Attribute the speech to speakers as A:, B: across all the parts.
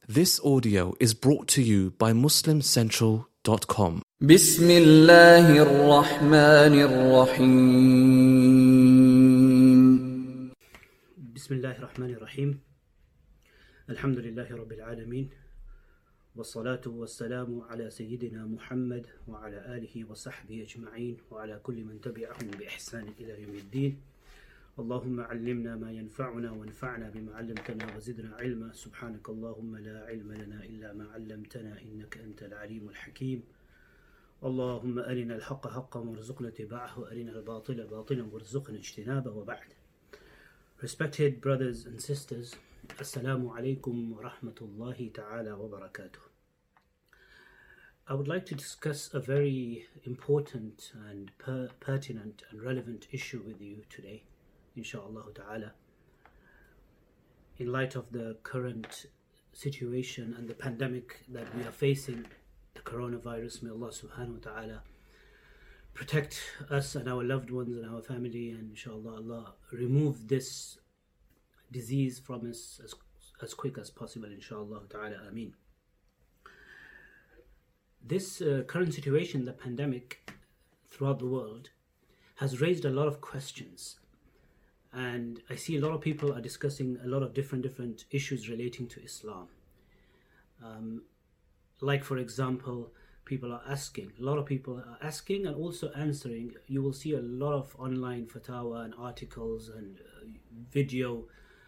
A: This audio is brought to you by MuslimCentral.com.
B: بسم الله الرحمن الرحيم
C: بسم الله الرحمن الرحيم الحمد لله رب العالمين والصلاة والسلام على سيدنا محمد وعلى آله وصحبه أجمعين وعلى كل من تبعهم بإحسان إلى يوم الدين. اللهم علمنا ما ينفعنا وانفعنا بما علمتنا وزدنا علما. سبحانك اللهم لا علم لنا إلا ما علمتنا إنك أنت العليم الحكيم. اللهم أرنا الحق حقا وارزقنا اتباعه وأرنا الباطل باطلا وارزقنا اجتنابه وبعد. Respected brothers and sisters, Assalamu alaikum wa rahmatullahi ta'ala wa barakatuh. I would like to discuss a very important and pertinent and relevant issue with you today, inshaAllah ta'ala. In light of the current situation and the pandemic that we are facing, the coronavirus, may Allah subhanahu wa ta'ala protect us and our loved ones and our family, and inshallah Allah remove this disease from us as quick as possible, inshallah ta'ala, ameen. This current situation, the pandemic throughout the world, has raised a lot of questions, and I see a lot of people are discussing a lot of different issues relating to Islam. Like for example, a lot of people are asking and also answering. You will see a lot of online fatwa and articles and video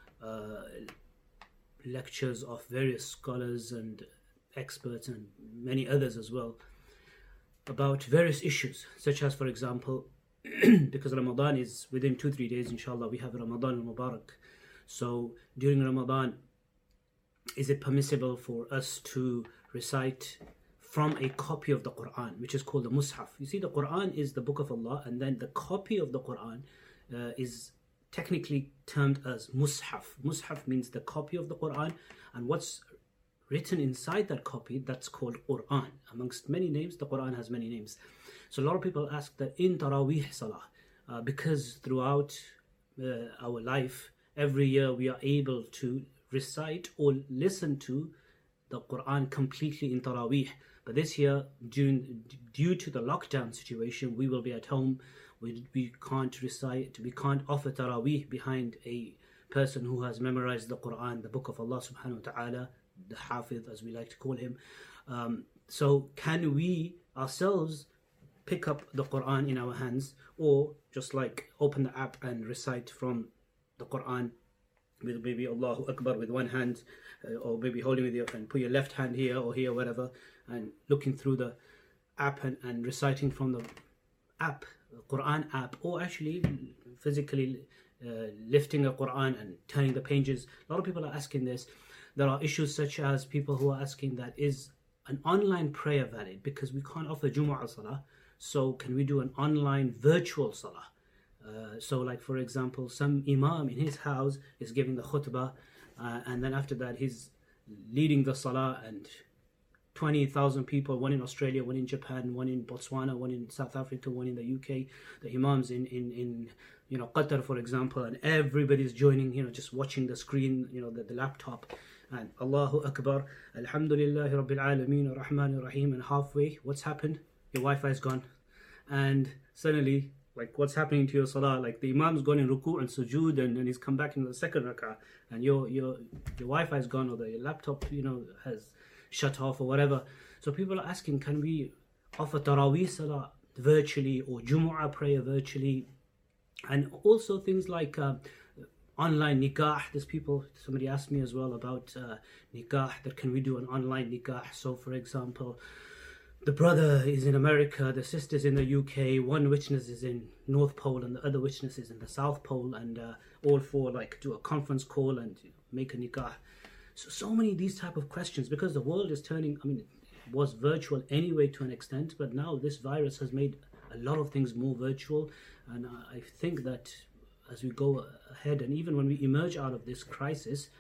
C: lectures of various scholars and experts and many others as well about various issues, such as, for example, because Ramadan is within 2-3 days, inshallah, we have Ramadan al-Mubarak. So during Ramadan, is it permissible for us to recite from a copy of the Quran, which is called the Mus'haf? You see, the Quran is the book of Allah, and then the copy of the Quran is technically termed as Mus'haf. Mus'haf means the copy of the Quran, and what's written inside that copy, that's called Quran. Amongst many names, the Quran has many names. So a lot of people ask that in Taraweeh Salah, because throughout our life, every year we are able to recite or listen to the Quran completely in Taraweeh. But this year, due to the lockdown situation, we will be at home. We can't recite, we can't offer Taraweeh behind a person who has memorized the Quran, the book of Allah subhanahu wa ta'ala, the Hafiz as we like to call him. So can we ourselves pick up the Quran in our hands, or just like open the app and recite from the Quran with maybe Allahu Akbar with one hand, or maybe holding with your and put your left hand here or here, whatever, and looking through the app and reciting from the app, the Quran app, or actually physically lifting a Quran and turning the pages. A lot of people are asking this. There are issues such as people who are asking that is an online prayer valid, because we can't offer Jumu'ah Salah, so can we do an online virtual Salah? So like for example, some imam in his house is giving the khutbah, and then after that he's leading the salah, and 20,000 people, one in Australia, one in Japan, one in Botswana, one in South Africa, one in the UK, the imams in Qatar, for example, and everybody's joining, just watching the screen, the laptop, and Allahu Akbar, Alhamdulillahi Rabbil Alameen Ar-Rahman Ar-Rahim, and halfway, what's happened? Your Wi-Fi is gone, and suddenly, like, what's happening to your salah? Like, the imam's gone in ruku' and sujood, and he's come back in the second rak'ah, and your Wi-Fi is gone, or the laptop has shut off or whatever. So people are asking, can we offer Taraweeh Salah virtually, or Jumu'ah prayer virtually? And also things like online nikah. Somebody asked me as well about nikah, that can we do an online nikah? So for example, the brother is in America, the sister's in the UK, one witness is in North Pole and the other witness is in the South Pole, and all four do a conference call and make a nikah. So many of these type of questions, because the world is turning, it was virtual anyway to an extent, but now this virus has made a lot of things more virtual, and I think that as we go ahead, and even when we emerge out of this crisis,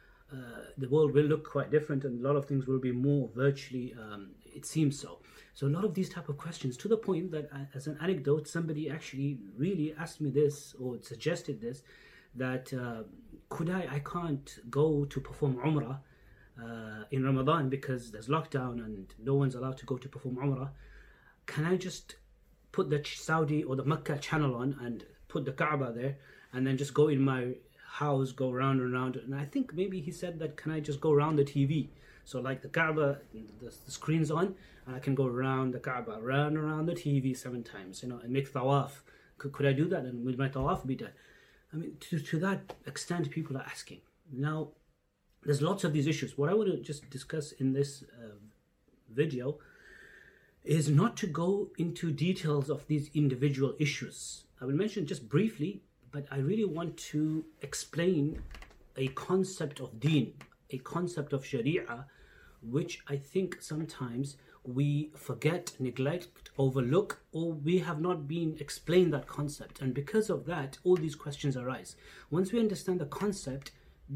C: the world will look quite different, and a lot of things will be more virtually, it seems so. So a lot of these type of questions, to the point that as an anecdote, somebody actually really asked me this, or suggested this, that I can't go to perform Umrah in Ramadan because there's lockdown and no one's allowed to go to perform Umrah, can I just put the Saudi or the Mecca channel on and put the Kaaba there and then just go in my house, go round and round? And I think maybe he said that, can I just go around the TV? So like the Kaaba, the screen's on, and I can go around the Kaaba, round and around the TV 7 times, and make tawaf. Could I do that? And will my tawaf be done? I mean, to that extent, people are asking. Now, there's lots of these issues. What I want to just discuss in this video is not to go into details of these individual issues. I will mention just briefly, but I really want to explain a concept of deen, a concept of sharia, which I think sometimes we forget, neglect, overlook, or we have not been explained that concept. And because of that, all these questions arise. Once we understand the concept,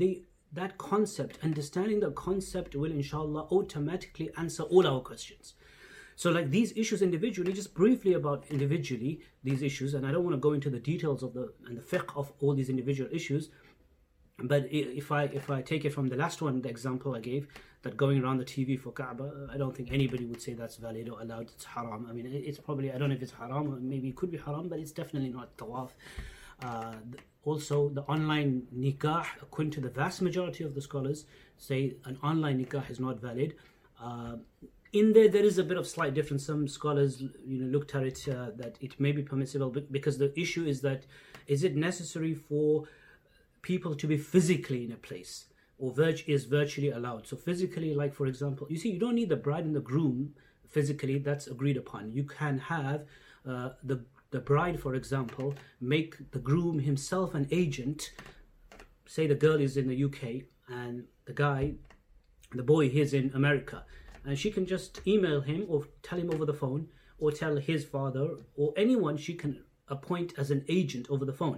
C: understanding the concept will inshallah automatically answer all our questions. So like these issues individually, just briefly about individually these issues, and I don't want to go into the details of the fiqh of all these individual issues, but if I take it from the last one, the example I gave, that going around the TV for Kaaba, I don't think anybody would say that's valid or allowed. It's haram. I mean, it's probably, I don't know if it's haram, or maybe it could be haram, but it's definitely not tawaf. Also, the online nikah, according to the vast majority of the scholars, say an online nikah is not valid. In there is a bit of slight difference. Some scholars, looked at it that it may be permissible, because the issue is that, is it necessary for people to be physically in a place, or is virtually allowed? So physically, like for example, you see, you don't need the bride and the groom physically. That's agreed upon. You can have the bride, for example, make the groom himself an agent. Say the girl is in the UK and the boy is in America, and she can just email him or tell him over the phone, or tell his father or anyone she can appoint as an agent over the phone.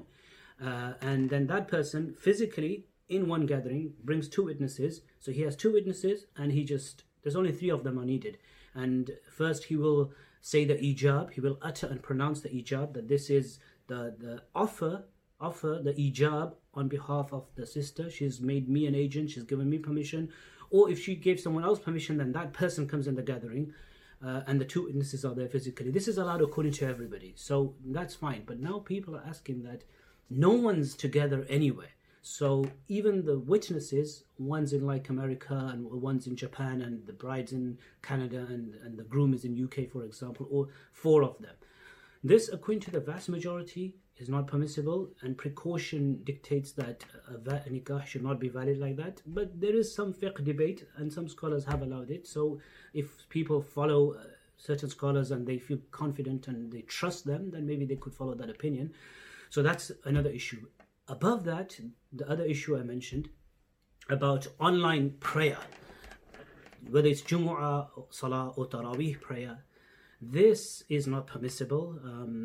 C: And then that person physically in one gathering brings 2 witnesses. So he has 2 witnesses, and there's only 3 of them are needed. And first he will say the ijab, he will utter and pronounce the ijab, that this is the offer the ijab on behalf of the sister. She's made me an agent, she's given me permission. Or if she gave someone else permission, then that person comes in the gathering, and the 2 witnesses are there physically. This is allowed according to everybody, so that's fine. But now people are asking that no one's together anywhere. So even the witnesses, one's in like America and one's in Japan, and the bride's in Canada and the groom is in UK, for example, or 4 of them. This, according to the vast majority, is not permissible, and precaution dictates that a nikah should not be valid like that. But there is some fiqh debate, and some scholars have allowed it. So if people follow certain scholars and they feel confident and they trust them, then maybe they could follow that opinion. So that's another issue. Above that, the other issue I mentioned about online prayer, whether it's Jumu'ah, Salah or Taraweeh prayer, this is not permissible.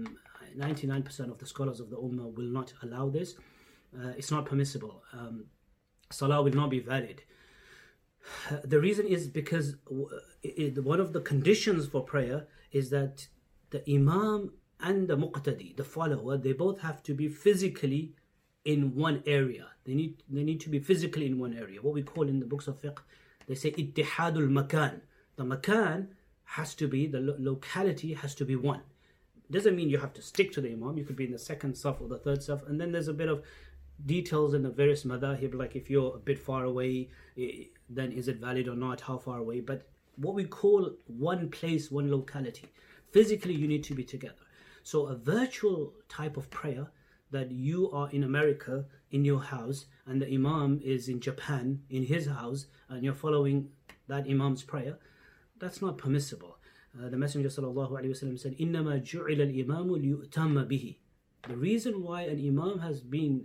C: 99% of the scholars of the Ummah will not allow this. It's not permissible. Salah will not be valid. The reason is because one of the conditions for prayer is that the Imam and the Muqtadi, the follower, they both have to be physically in one area. They need to be physically in one area. What we call in the books of fiqh, they say ittihadul makan. The makan has to be, the locality has to be one. Doesn't mean you have to stick to the Imam. You could be in the 2nd saf or the 3rd saf, and then there's a bit of details in the various madhahib, like if you're a bit far away, then is it valid or not, how far away. But what we call one place, one locality, physically you need to be together. So a virtual type of prayer, that you are in America in your house and the Imam is in Japan in his house, and you're following that Imam's prayer, that's not permissible. The Messenger ﷺ said, إِنَّمَا جُعِلَ الْإِمَامُ لِيُؤْتَمَّ بِهِ. The reason why an Imam has been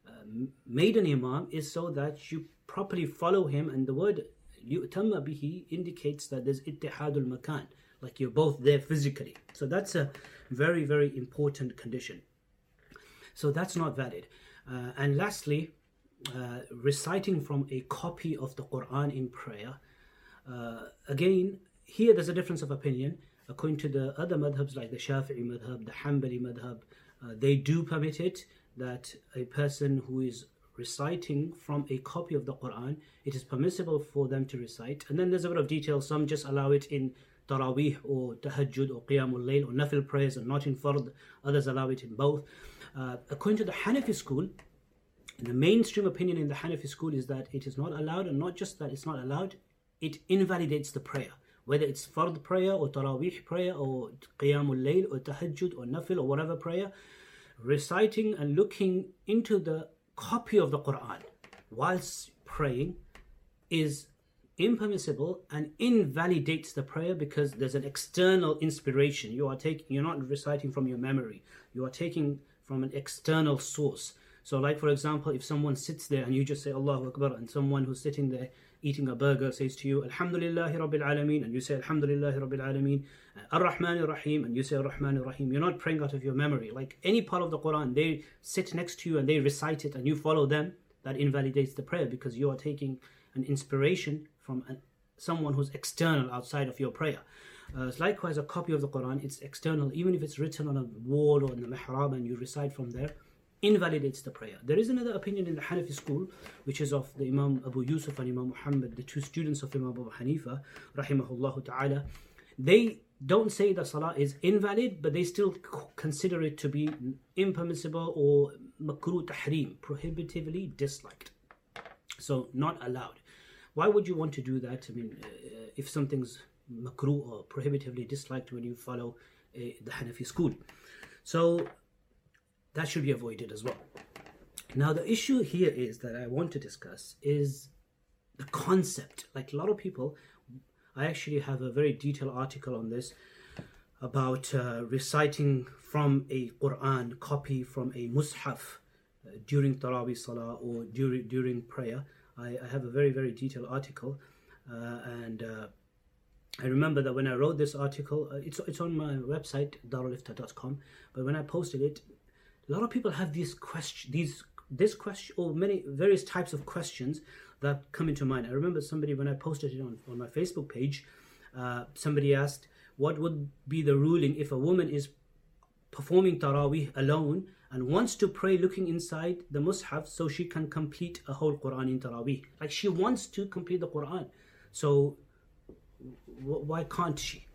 C: made an Imam is so that you properly follow him, and the word لِيُؤْتَمَّ بِهِ indicates that there's ittihadul makan, like you're both there physically. So that's a very, very important condition. So that's not valid. And lastly, reciting from a copy of the Quran in prayer. Again, here there's a difference of opinion. According to the other madhabs like the Shafi'i madhab, the Hanbali madhab, they do permit it, that a person who is reciting from a copy of the Quran, it is permissible for them to recite. And then there's a bit of detail. Some just allow it in Taraweeh or Tahajjud or Qiyamul Layl or Nafil prayers and not in Fard. Others allow it in both. According to the Hanafi school, the mainstream opinion in the Hanafi school is that it is not allowed, and not just that it's not allowed, it invalidates the prayer. Whether it's Fard prayer or Taraweeh prayer or Qiyamul Layl or Tahajjud or Nafil or whatever prayer, reciting and looking into the copy of the Quran whilst praying is impermissible and invalidates the prayer, because there's an external inspiration. You're not reciting from your memory, you are taking from an external source. So like for example, if someone sits there and you just say Allahu Akbar, and someone who's sitting there eating a burger says to you Alhamdulillahi Rabbil Alameen, and you say Alhamdulillahi Rabbil Alameen, Ar-Rahman Ar-Rahim, and you say Ar-Rahman Ar-Rahim, you're not praying out of your memory. Like any part of the Quran, they sit next to you and they recite it and you follow them, that invalidates the prayer, because you are taking an inspiration from someone who's external outside of your prayer. Likewise, a copy of the Quran, it's external, even if it's written on a wall or in the mihrab and you recite from there, invalidates the prayer. There is another opinion in the Hanafi school, which is of the Imam Abu Yusuf and Imam Muhammad, the two students of Imam Abu Hanifa, rahimahullah ta'ala. They don't say that salah is invalid, but they still consider it to be impermissible or makruh tahrim, prohibitively disliked. So not allowed. Why would you want to do that? I mean, if something's makruh or prohibitively disliked when you follow the Hanafi school. So that should be avoided as well. Now the issue here is that I want to discuss is the concept. Like a lot of people, I actually have a very detailed article on this about reciting from a Quran copy from a mushaf during Taraweeh Salah or during prayer. I have a very, very detailed article, and I remember that when I wrote this article, it's on my website darulifta.com, but when I posted it, a lot of people have this question, or many various types of questions that come into mind. I remember somebody, when I posted it on my Facebook page, somebody asked, what would be the ruling if a woman is performing Taraweeh alone and wants to pray looking inside the Mus'haf so she can complete a whole Quran in Taraweeh? Like, she wants to complete the Quran, so why can't she?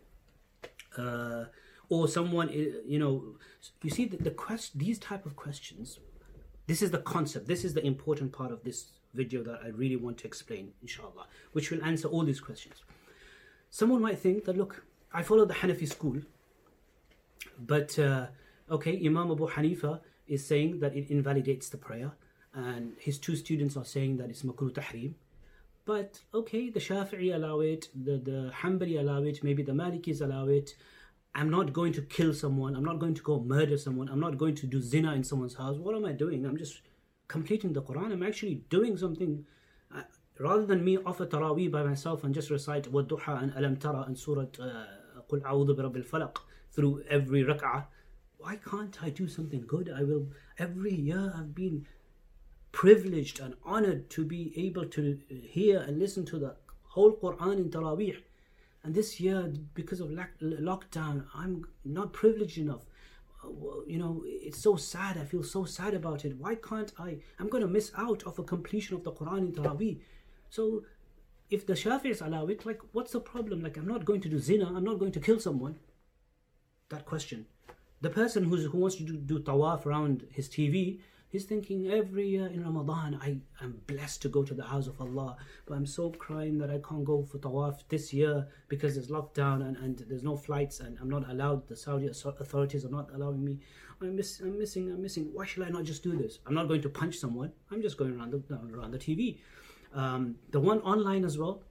C: Or someone, you see these type of questions. This is the concept. This is the important part of this video that I really want to explain, inshallah, which will answer all these questions. Someone might think that, look, I follow the Hanafi school, but okay, Imam Abu Hanifa is saying that it invalidates the prayer, and his two students are saying that it's makruh tahrim. But okay, the Shafi'i allow it, the Hanbali allow it, maybe the Malikis allow it. I'm not going to kill someone. I'm not going to go murder someone. I'm not going to do zina in someone's house. What am I doing? I'm just completing the Quran. I'm actually doing something. Rather than me offer Taraweeh by myself and just recite Wadduha and Alam Tara and Surah Qul A'udhu bi Rabbil Falaq through every rak'ah, why can't I do something good? I will. Every year I've been privileged and honored to be able to hear and listen to the whole Quran in Taraweeh. And this year, because of lockdown, I'm not privileged enough. It's so sad. I feel so sad about it. Why can't I? I'm going to miss out of a completion of the Quran in Taraweeh. So if the Shafi'is allow it, like, what's the problem? Like, I'm not going to do zina. I'm not going to kill someone. That question. The person who wants to do tawaf around his TV, he's thinking every year in Ramadan, I'm blessed to go to the house of Allah, but I'm so crying that I can't go for tawaf this year because there's lockdown and there's no flights and I'm not allowed. The Saudi authorities are not allowing me. I'm missing. Why should I not just do this? I'm not going to punch someone. I'm just going around the TV. The one online as well.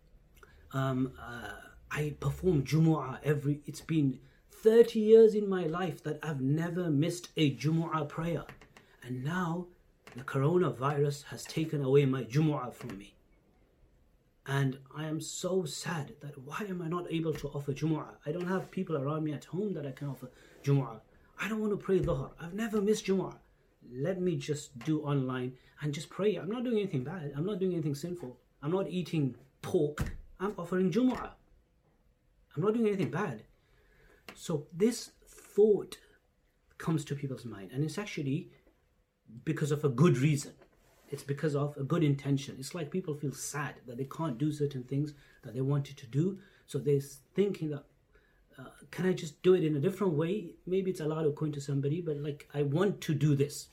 C: I perform Jumu'ah it's been 30 years in my life that I've never missed a Jumu'ah prayer. And now the coronavirus has taken away my Jumu'ah from me. And I am so sad that why am I not able to offer Jumu'ah? I don't have people around me at home that I can offer Jumu'ah. I don't want to pray Dhuhr. I've never missed Jumu'ah. Let me just do online and just pray. I'm not doing anything bad. I'm not doing anything sinful. I'm not eating pork. I'm offering Jumu'ah. I'm not doing anything bad. So this thought comes to people's mind, and it's actually because of a good reason. It's because of a good intention. It's like people feel sad that they can't do certain things that they wanted to do. So they're thinking that, can I just do it in a different way? Maybe it's a lot of coin to somebody, but like, I want to do this.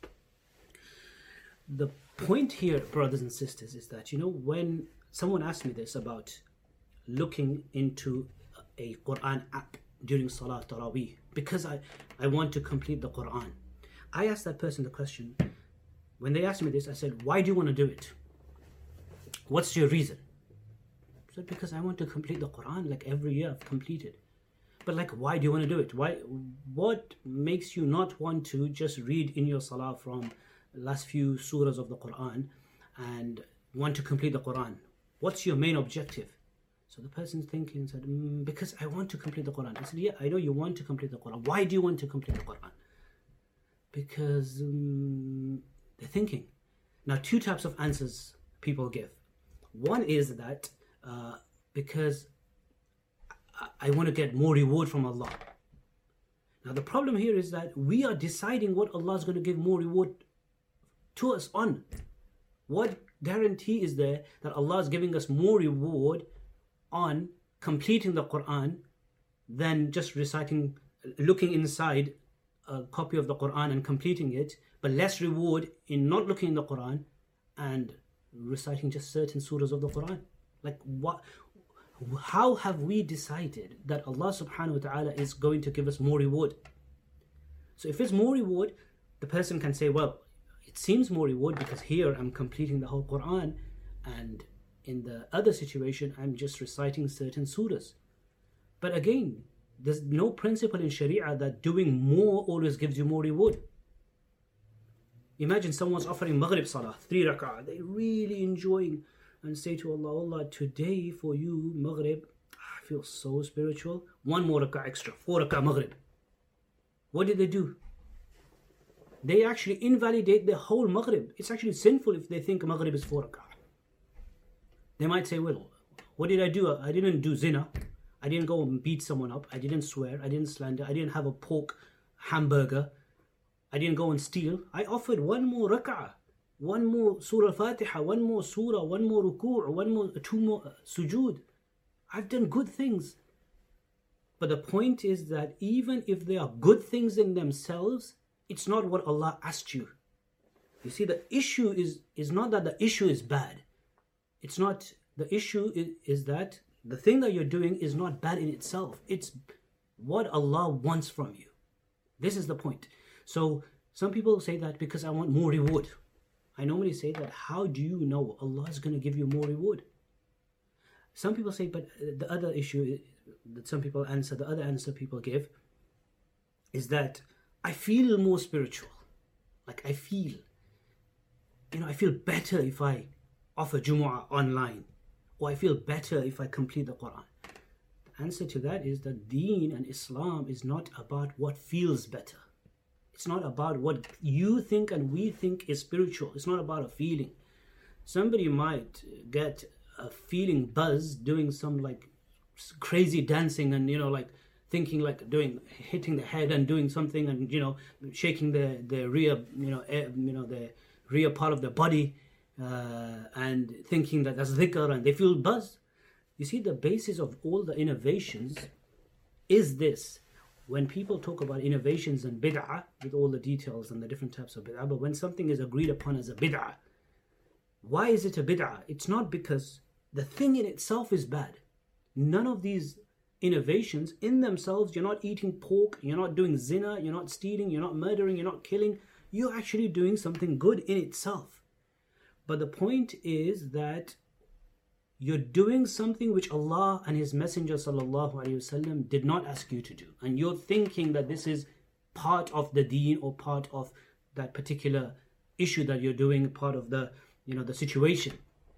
C: The point here, brothers and sisters, is that, when someone asked me this about looking into a Quran app during Salat Tarawih, because I want to complete the Quran, I asked that person the question. When they asked me this, I said, why do you want to do it? What's your reason? I said, because I want to complete the Quran, like every year I've completed. But like, why do you want to do it? What makes you not want to just read in your salah from the last few surahs of the Quran and want to complete the Quran? What's your main objective? So the person's thinking, said, because I want to complete the Quran. I said, yeah, I know you want to complete the Quran. Why do you want to complete the Quran? Because they're thinking. Now, two types of answers people give. One is that because I want to get more reward from Allah. Now, the problem here is that we are deciding what Allah is going to give more reward to us on. What guarantee is there that Allah is giving us more reward on completing the Quran than just reciting, looking inside a copy of the Quran and completing it, but less reward in not looking in the Quran and reciting just certain surahs of the Quran? Like, what? How have we decided that Allah subhanahu wa ta'ala is going to give us more reward? So if it's more reward, the person can say, well, it seems more reward because here I'm completing the whole Quran, and in the other situation I'm just reciting certain surahs. But again, there's no principle in Sharia that doing more always gives you more reward. Imagine someone's offering Maghrib Salah, 3 rak'ah, they're really enjoying, and say to Allah, Allah, today for you, Maghrib, I feel so spiritual, 1 more rak'ah extra, 4 rak'ah Maghrib. What did they do? They actually invalidate the whole Maghrib. It's actually sinful if they think Maghrib is 4 rak'ah. They might say, well, what did I do? I didn't do zina. I didn't go and beat someone up. I didn't swear. I didn't slander. I didn't have a pork hamburger. I didn't go and steal. I offered 1 more rak'ah, 1 more surah al-Fatiha, 1 more surah, 1 more ruku', 2 more sujood. I've done good things. But the point is that even if they are good things in themselves, it's not what Allah asked you. You see, the issue is not that the issue is bad. It's not, the issue is that the thing that you're doing is not bad in itself. It's what Allah wants from you. This is the point. So some people say that because I want more reward. I normally say that, how do you know Allah is going to give you more reward? Some people say, but the other issue that some people answer, the other answer people give is that I feel more spiritual. Like I feel better if I offer Jumu'ah online, or I feel better if I complete the Quran. The answer to that is that Deen and Islam is not about what feels better. It's not about what you think and we think is spiritual. It's not about a feeling. Somebody might get a feeling buzz doing some like crazy dancing and like thinking like hitting the head and doing something and shaking the rear the rear part of the body and thinking that that's dhikr, and they feel buzz. You see, the basis of all the innovations is this. When people talk about innovations and bid'ah, with all the details and the different types of bid'ah, but when something is agreed upon as a bid'ah, why is it a bid'ah? It's not because the thing in itself is bad. None of these innovations in themselves, you're not eating pork, you're not doing zina, you're not stealing, you're not murdering, you're not killing. You're actually doing something good in itself. But the point is that you're doing something which Allah and His Messenger ﷺ did not ask you to do. And you're thinking that this is part of the deen or part of that particular issue that you're doing, part of the situation.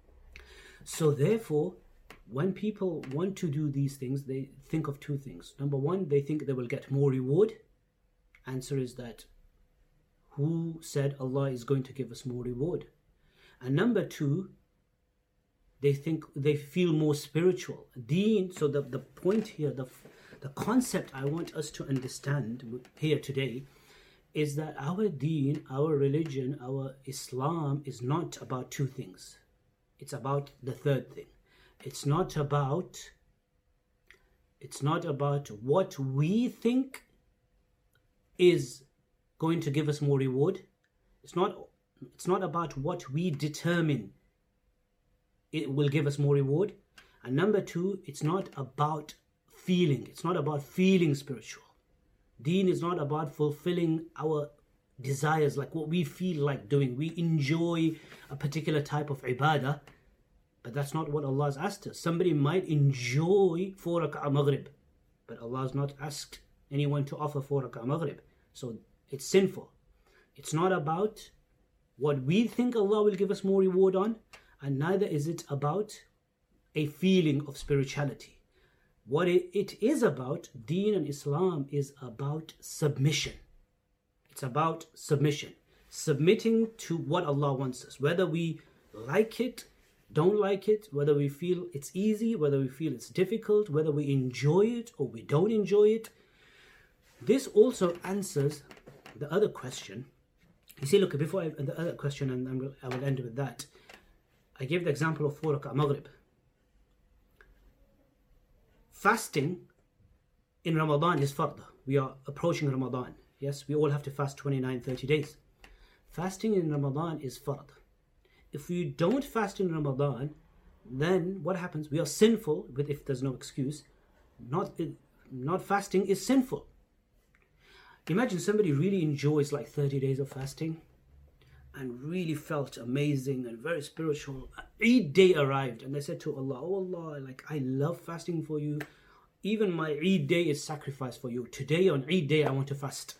C: So therefore, when people want to do these things, they think of two things. Number one, they think they will get more reward. Answer is that, who said Allah is going to give us more reward? And number two, they feel more spiritual. Deen, so the point here, the concept I want us to understand here today is that our deen, our religion, our Islam is not about two things. It's about the third thing. It's not about what we think is going to give us more reward. It's not about what we determine it will give us more reward. And number two, it's not about feeling. It's not about feeling spiritual. Deen is not about fulfilling our desires, like what we feel like doing. We enjoy a particular type of ibadah, but that's not what Allah has asked us. Somebody might enjoy 4 rak'ah maghrib, but Allah has not asked anyone to offer 4 rak'ah maghrib. So it's sinful. It's not about what we think Allah will give us more reward on, and neither is it about a feeling of spirituality. What it is about, Deen and Islam, is about submission. It's about submission. Submitting to what Allah wants us. Whether we like it, don't like it, whether we feel it's easy, whether we feel it's difficult, whether we enjoy it or we don't enjoy it. This also answers the other question. You see, look, before the other question, and I will end with that. I gave the example of 4 rak'ah maghrib. Fasting in Ramadan is fard. We are approaching Ramadan. Yes, we all have to fast 29, 30 days. Fasting in Ramadan is fard. If we don't fast in Ramadan, then what happens? We are sinful, but if there's no excuse, not fasting is sinful. Imagine somebody really enjoys like 30 days of fasting and really felt amazing and very spiritual. Eid day arrived and they said to Allah, "Oh Allah, like I love fasting for you. Even my Eid day is sacrifice for you. Today on Eid day I want to fast."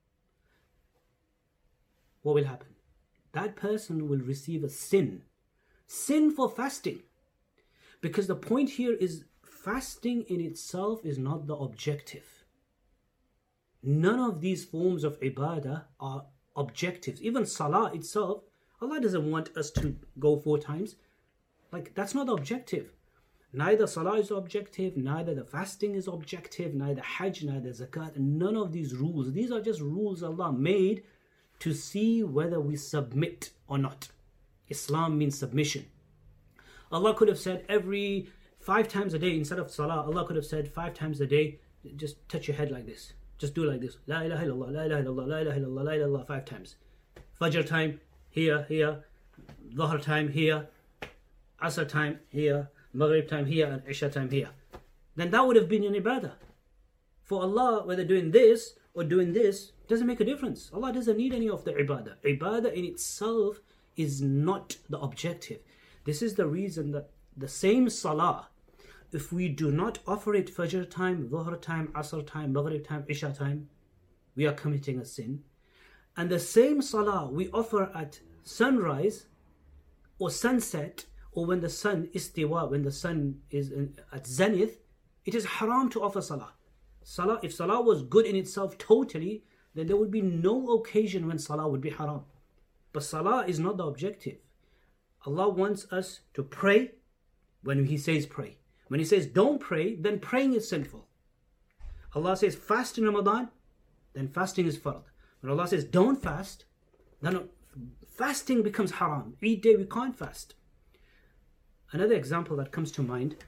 C: What will happen? That person will receive a sin for fasting. Because the point here is fasting in itself is not the objective. None of these forms of ibadah are objectives. Even salah itself, Allah doesn't want us to go 4 times. Like, that's not the objective. Neither salah is objective, neither the fasting is objective, neither hajj, neither zakat, none of these rules. These are just rules Allah made to see whether we submit or not. Islam means submission. Allah could have said every 5 times a day, instead of salah, Allah could have said 5 times a day, just touch your head like this. Just do like this. La ilaha illallah, la ilaha illallah, la ilaha illallah, la ilaha illallah 5 times. Fajr time, here. Dhuhr time, here. Asr time, here. Maghrib time, here. And Isha time, here. Then that would have been an ibadah. For Allah, whether doing this or doing this, doesn't make a difference. Allah doesn't need any of the ibadah. Ibadah in itself is not the objective. This is the reason that the same salah, if we do not offer it Fajr time, Dhuhr time, Asr time, Maghrib time, Isha time, we are committing a sin. And the same salah we offer at sunrise or sunset, or when the sun istiwa, when the sun is at zenith, it is haram to offer salah. If salah was good in itself totally, then there would be no occasion when salah would be haram. But salah is not the objective. Allah wants us to pray when He says pray. When He says don't pray, then praying is sinful. Allah says fast in Ramadan, then fasting is fard. When Allah says don't fast, then fasting becomes haram. Eid day we can't fast. Another example that comes to mind,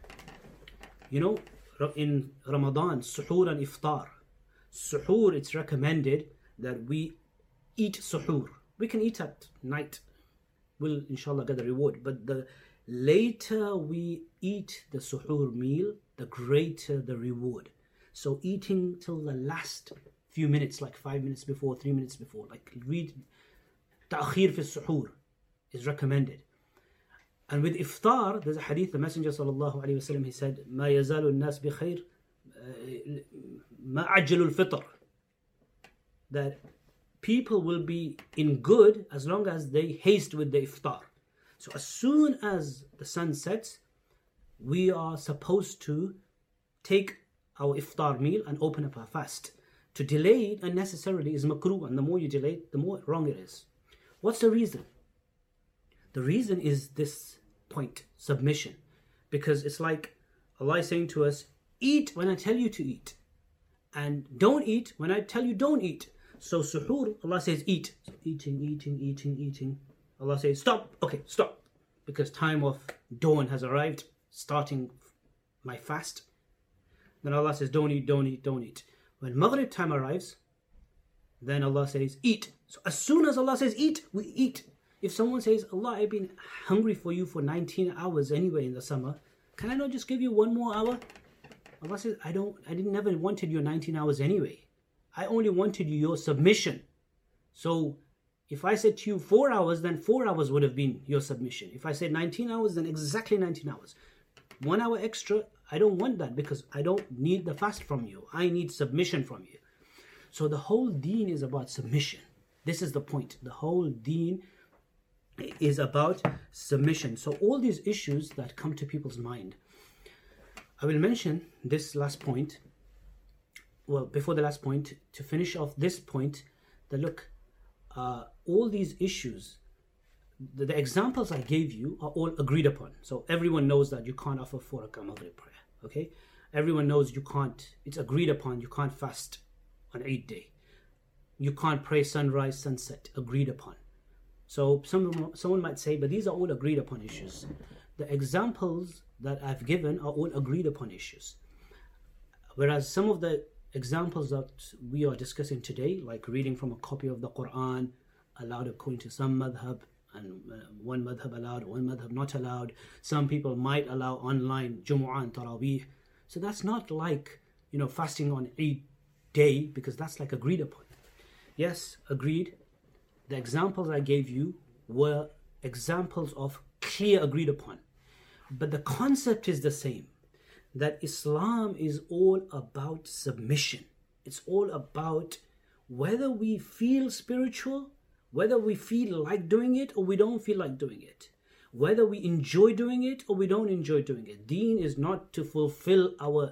C: in Ramadan, suhoor and iftar. Suhoor, it's recommended that we eat suhoor. We can eat at night. We'll inshallah get the reward. But the later we eat the suhoor meal, the greater the reward. So eating till the last few minutes, like 5 minutes before, 3 minutes before, like read ta'khir fi suhoor is recommended. And with iftar, there's a hadith, the Messenger sallallahu alayhi wa sallam, he said, "Ma yazalu an-nas bi khair, ma ajjalu al-fitr." That people will be in good as long as they haste with the iftar. So as soon as the sun sets, we are supposed to take our iftar meal and open up our fast. To delay it unnecessarily is makruh, and the more you delay it, the more wrong it is. What's the reason? The reason is this point, submission. Because it's like Allah is saying to us, eat when I tell you to eat, and don't eat when I tell you don't eat. So suhoor, Allah says eat. So eating. Allah says stop. Okay, stop. Because time of dawn has arrived, starting my fast. Then Allah says don't eat. When Maghrib time arrives, then Allah says eat. So as soon as Allah says eat, we eat. If someone says, Allah, I've been hungry for you for 19 hours anyway in the summer, can I not just give you one more hour? Allah says, I never wanted your 19 hours anyway. I only wanted your submission. So if I said to you 4 hours, then 4 hours would have been your submission. If I said 19 hours, then exactly 19 hours. 1 hour extra, I don't want that because I don't need the fast from you. I need submission from you. So the whole deen is about submission. This is the point. The whole deen is about submission. So all these issues that come to people's mind, I will mention this last point. Well, before the last point, to finish off this point, that look, all these issues, the examples I gave you are all agreed upon. So everyone knows that you can't offer 4 rak'ah Maghrib prayer. Okay, everyone knows you can't. It's agreed upon. You can't fast on Eid day. You can't pray sunrise, sunset. Agreed upon. So someone might say, but these are all agreed upon issues. The examples that I've given are all agreed upon issues. Whereas some of the examples that we are discussing today, like reading from a copy of the Quran, allowed according to some madhab, and one madhab allowed, one madhab not allowed. Some people might allow online Jumu'ah and Taraweeh. So that's not like, fasting on Eid day, because that's like agreed upon. Yes, agreed. The examples I gave you were examples of clear agreed upon. But the concept is the same. That Islam is all about submission. It's all about whether we feel spiritual, whether we feel like doing it or we don't feel like doing it, whether we enjoy doing it or we don't enjoy doing it. Deen is not to fulfill our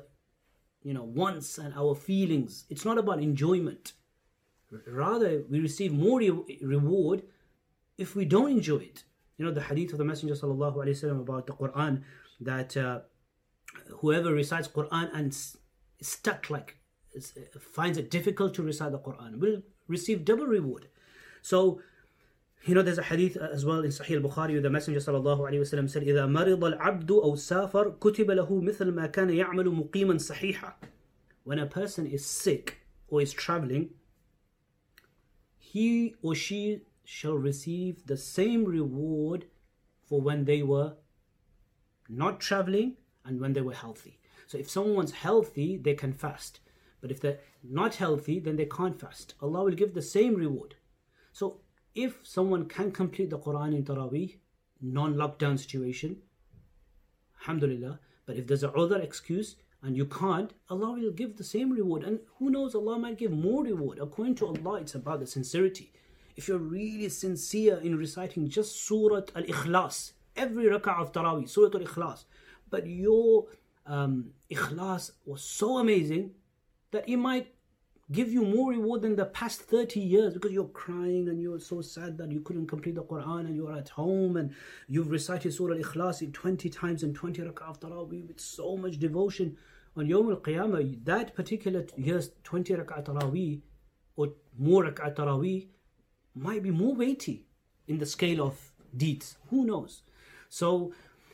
C: wants and our feelings. It's not about enjoyment. Rather, we receive more reward if we don't enjoy it. The hadith of the Messenger sallallahu alaihi wasallam about the Quran, that whoever recites Quran and is stuck, finds it difficult to recite the Quran, will receive double reward. So, there's a hadith as well in Sahih al-Bukhari where the Messenger sallallahu alaihi wasallam said, إِذَا مَرِضَ الْعَبْدُ أَوْ سَافَرْ كُتِبَ لَهُ مِثْلَ مَا كَانَ يَعْمَلُ مُقِيمًا صَحِيحًا. When a person is sick or is traveling, he or she shall receive the same reward for when they were not traveling and when they were healthy. So if someone's healthy, they can fast. But if they're not healthy, then they can't fast. Allah will give the same reward. So if someone can complete the Quran in Taraweeh, non-lockdown situation, alhamdulillah. But if there's a other excuse and you can't, Allah will give the same reward. And who knows, Allah might give more reward. According to Allah, it's about the sincerity. If you're really sincere in reciting just Surah Al-Ikhlas, every rak'ah of Taraweeh, Surah Al-Ikhlas, but your Ikhlas was so amazing that it might give you more reward than the past 30 years because you're crying and you're so sad that you couldn't complete the Quran and you're at home and you've recited Surah Al-Ikhlas 20 times in 20 rak'ah of Taraweeh with so much devotion. On Yawm Al-Qiyamah, that particular year's 20 rak'ah Taraweeh or more rak'ah Taraweeh might be more weighty in the scale of deeds. Who knows? So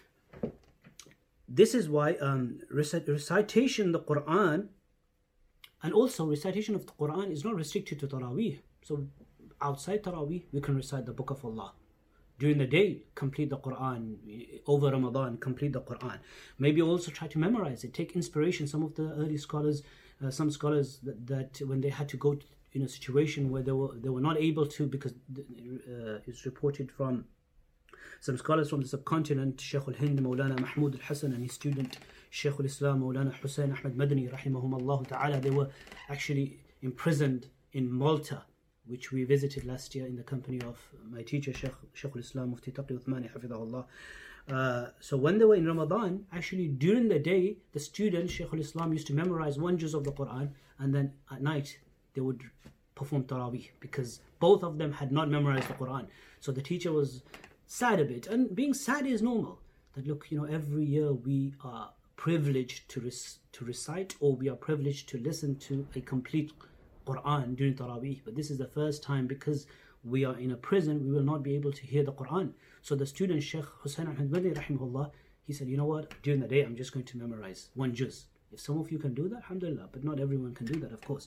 C: this is why recitation of the Quran, and also recitation of the Quran, is not restricted to Taraweeh. So outside Taraweeh, we can recite the Book of Allah. During the day, complete the Quran. Over Ramadan, complete the Quran. Maybe also try to memorize it. Take inspiration. Some of the early scholars, some scholars that when they had to go in a situation where they were not able to, because it's reported from some scholars from the subcontinent, Shaykh al-Hind Mawlana Mahmud al-Hasan and his student Shaykh al-Islam Mawlana Hussein Ahmad Madani rahimahumullah ta'ala, they were actually imprisoned in Malta, which we visited last year in the company of my teacher Shaykh al-Islam Mufti Taqi Uthmani hafidhahullah. So when they were in Ramadan, actually during the day, the students, Shaykh al-Islam, used to memorize one juz of the Quran, and then at night they would perform Taraweeh because both of them had not memorized the Quran. So the teacher was sad a bit, and being sad is normal. That look, every year we are privileged to recite, or we are privileged to listen to a complete Quran during Taraweeh, but this is the first time because we are in a prison, we will not be able to hear the Quran. So the student, Sheikh Hussain Ahmed Madani, rahimahullah, he said, you know what, during the day, I'm just going to memorize one juz. If some of you can do that, alhamdulillah, but not everyone can do that, of course.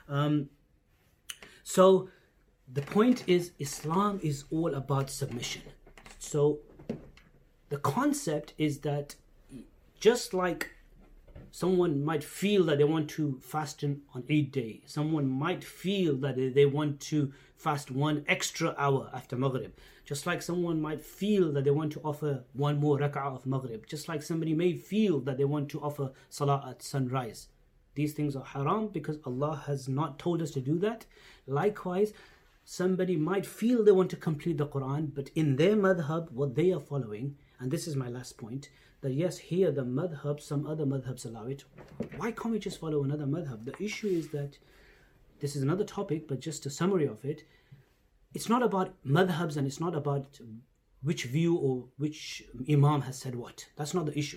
C: So the point is, Islam is all about submission. So the concept is that just like someone might feel that they want to fast on Eid day, someone might feel that they want to fast 1 extra hour after Maghrib, just like someone might feel that they want to offer 1 more rak'ah of Maghrib, just like somebody may feel that they want to offer salah at sunrise. These things are haram because Allah has not told us to do that. Likewise, somebody might feel they want to complete the Quran, but in their madhab, what they are following, and this is my last point, that yes, here the madhab, some other madhabs allow it. Why can't we just follow another madhab? The issue is that, this is another topic, but just a summary of it, it's not about madhabs and it's not about which view or which imam has said what. That's not the issue.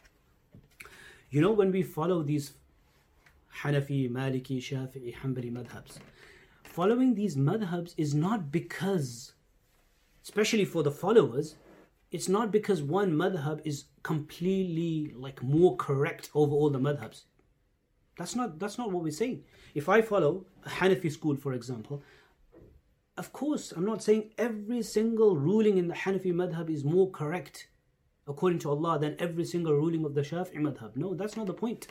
C: You know, when we follow these Hanafi, Maliki, Shafi'i, Hanbali madhabs, following these madhabs is not because, especially for the followers, it's not because one madhab is completely like more correct over all the madhabs. That's not what we're saying. If I follow a Hanafi school, for example, of course, I'm not saying every single ruling in the Hanafi madhab is more correct according to Allah than every single ruling of the Shafi'i madhab. No, that's not the point.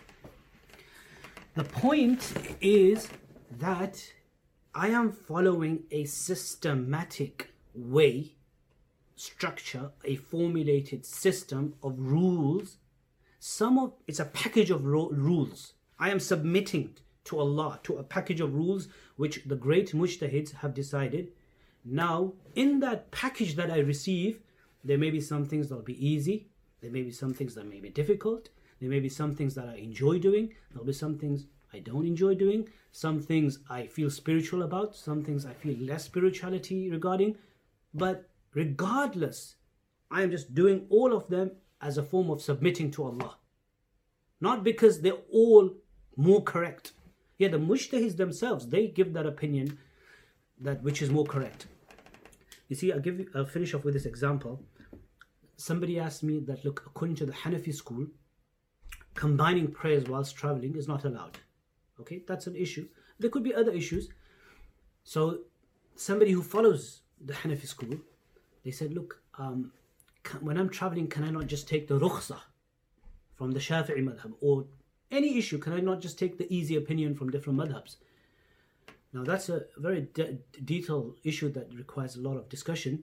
C: The point is that I am following a systematic way, structure, a formulated system of rules. It's a package of rules. I am submitting to Allah, to a package of rules which the great mujtahids have decided. Now, in that package that I receive, there may be some things that will be easy, there may be some things that may be difficult, there may be some things that I enjoy doing, there will be some things I don't enjoy doing, some things I feel spiritual about, some things I feel less spirituality regarding, but regardless, I am just doing all of them as a form of submitting to Allah. Not because they're all more correct. Yeah, the mujtahids themselves, they give that opinion that which is more correct. You see, I'll finish off with this example. Somebody asked me that, look, according to the Hanafi school, combining prayers whilst traveling is not allowed. Okay, that's an issue. There could be other issues. So somebody who follows the Hanafi school, they said, look, when I'm traveling, can I not just take the rukhsah from the Shafi'i madhab? Or any issue, can I not just take the easy opinion from different madhabs? Now that's a very detailed issue that requires a lot of discussion.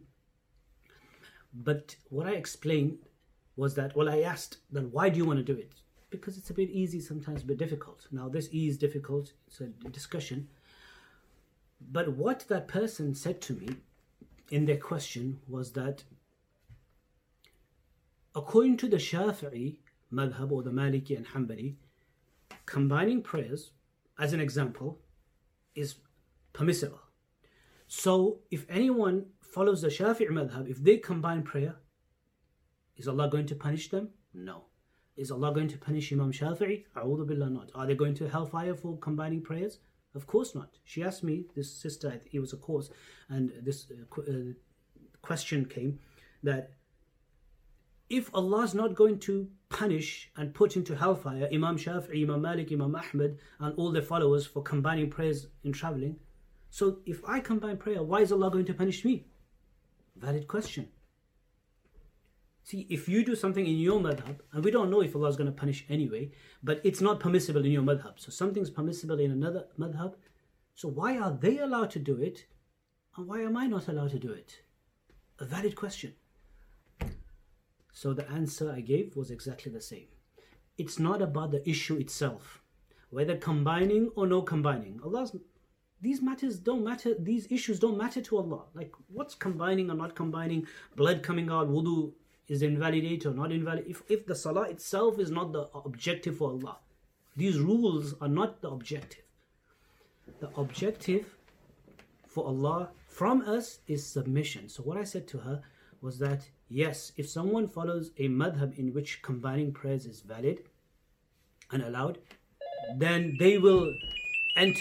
C: But what I explained was that, well, I asked, then why do you want to do it? Because it's a bit easy, sometimes a bit difficult. Now this is difficult, it's a discussion. But what that person said to me in their question was that according to the Shafi'i madhab or the Maliki and Hanbali, combining prayers, as an example, is permissible. So if anyone follows the Shafi'i madhab, if they combine prayer, is Allah going to punish them? No. Is Allah going to punish Imam Shafi'i? A'udhu billah, not. Are they going to hellfire for combining prayers? Of course not. She asked me, this sister, it was a course, and this question came that if Allah is not going to punish and put into hellfire Imam Shafi'i, Imam Malik, Imam Ahmed, and all their followers for combining prayers in traveling, so if I combine prayer, why is Allah going to punish me? Valid question. See, if you do something in your madhab, and we don't know if Allah is going to punish anyway, but it's not permissible in your madhab. So something's permissible in another madhab. So why are they allowed to do it, and why am I not allowed to do it? A valid question. So the answer I gave was exactly the same. It's not about the issue itself, whether combining or no combining. These matters don't matter. These issues don't matter to Allah. Like what's combining or not combining, blood coming out, wudu is invalidate or not invalid. If the salah itself is not the objective for Allah, these rules are not the objective. The objective for Allah from us is submission. So what I said to her was that yes, if someone follows a madhab in which combining prayers is valid and allowed, then they will enter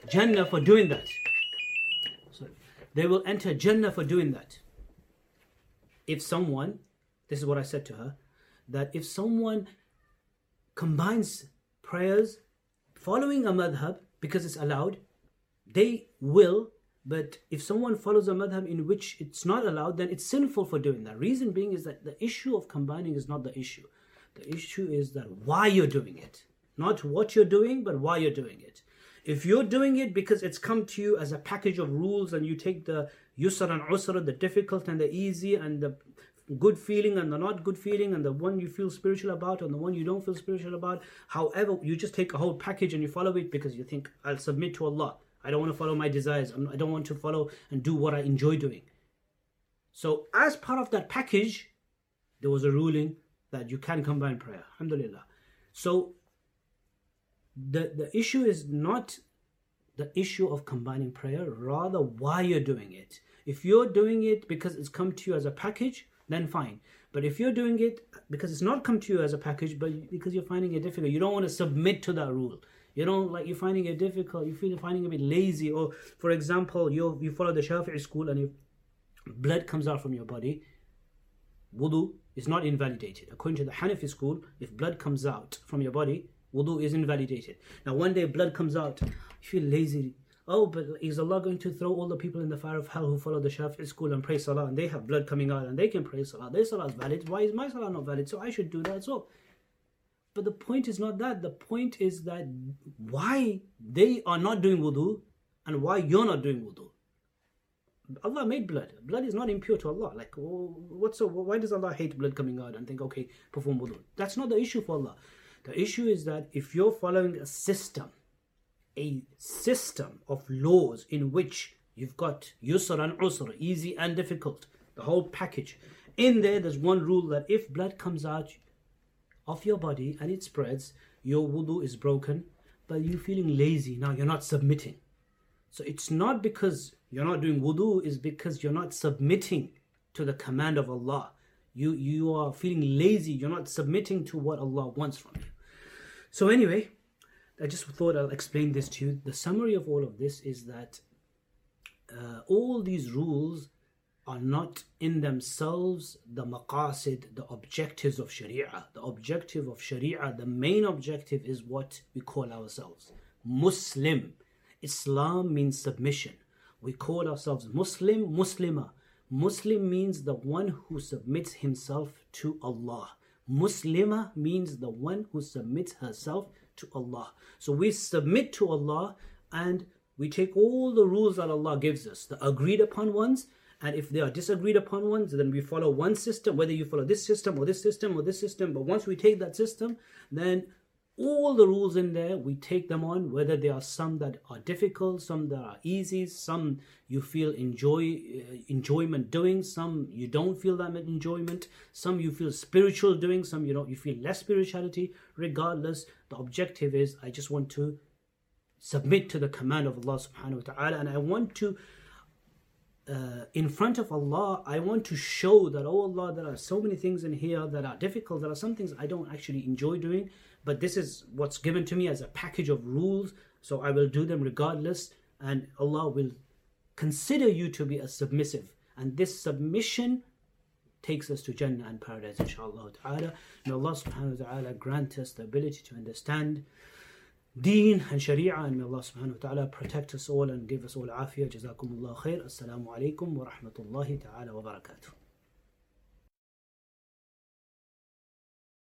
C: Jannah for doing that. So they will enter Jannah for doing that. If someone, this is what I said to her, that if someone combines prayers following a madhab because it's allowed, they will. But if someone follows a madhab in which it's not allowed, then it's sinful for doing that. Reason being is that the issue of combining is not the issue. The issue is that why you're doing it. Not what you're doing, but why you're doing it. If you're doing it because it's come to you as a package of rules and you take the yusr and usr, the difficult and the easy and the good feeling and the not good feeling and the one you feel spiritual about and the one you don't feel spiritual about, however, you just take a whole package and you follow it because you think, I'll submit to Allah. I don't want to follow my desires. I don't want to follow and do what I enjoy doing. So as part of that package, there was a ruling that you can combine prayer. Alhamdulillah. So the issue is not the issue of combining prayer, rather why you're doing it. If you're doing it because it's come to you as a package, then fine. But if you're doing it because it's not come to you as a package, but because you're finding it difficult, you don't want to submit to that rule. You don't like, you're finding it difficult, you feel you're finding it a bit lazy, or for example, you follow the Shafi'i school and if blood comes out from your body, wudu is not invalidated. According to the Hanafi school, if blood comes out from your body, wudu is invalidated. Now one day blood comes out, you feel lazy. Oh, but is Allah going to throw all the people in the fire of hell who follow the Shafi'i school and pray salah and they have blood coming out and they can pray salah? Their salah is valid. Why is my salah not valid? So I should do that as well. But the point is not that. The point is that why they are not doing wudu and why you're not doing wudu. Allah made blood. Blood is not impure to Allah. Like, why does Allah hate blood coming out and think, okay, perform wudu? That's not the issue for Allah. The issue is that if you're following a system of laws in which you've got yusr and usr, easy and difficult, the whole package. In there's one rule that if blood comes out of your body and it spreads, your wudu is broken, but you're feeling lazy now, you're not submitting. So it's not because you're not doing wudu, it's because you're not submitting to the command of Allah. You are feeling lazy, you're not submitting to what Allah wants from you. So anyway, I just thought I'll explain this to you. The summary of all of this is that all these rules are not in themselves the maqasid, the objectives of Sharia. The objective of Sharia, the main objective is what we call ourselves Muslim. Islam means submission. We call ourselves Muslim, Muslima. Muslim means the one who submits himself to Allah. Muslima means the one who submits herself to Allah. So we submit to Allah and we take all the rules that Allah gives us, the agreed upon ones, and if they are disagreed upon ones, then we follow one system, whether you follow this system or this system or this system. But once we take that system, then all the rules in there, we take them on, whether there are some that are difficult, some that are easy, some you feel enjoyment doing, some you don't feel that much enjoyment, some you feel spiritual doing, some you feel less spirituality. Regardless, the objective is I just want to submit to the command of Allah subhanahu wa ta'ala, and I want to in front of Allah, I want to show that, oh Allah, there are so many things in here that are difficult. There are some things I don't actually enjoy doing, but this is what's given to me as a package of rules, so I will do them regardless, and Allah will consider you to be a submissive, and this submission takes us to Jannah and paradise, inshallah ta'ala. May Allah subhanahu wa ta'ala grant us the ability to understand Deen and Sharia, and may Allah subhanahu wa ta'ala protect us all and give us all afiyah. Jazakumullah khair. Assalamu alaikum wa rahmatullahi ta'ala wa barakatuh.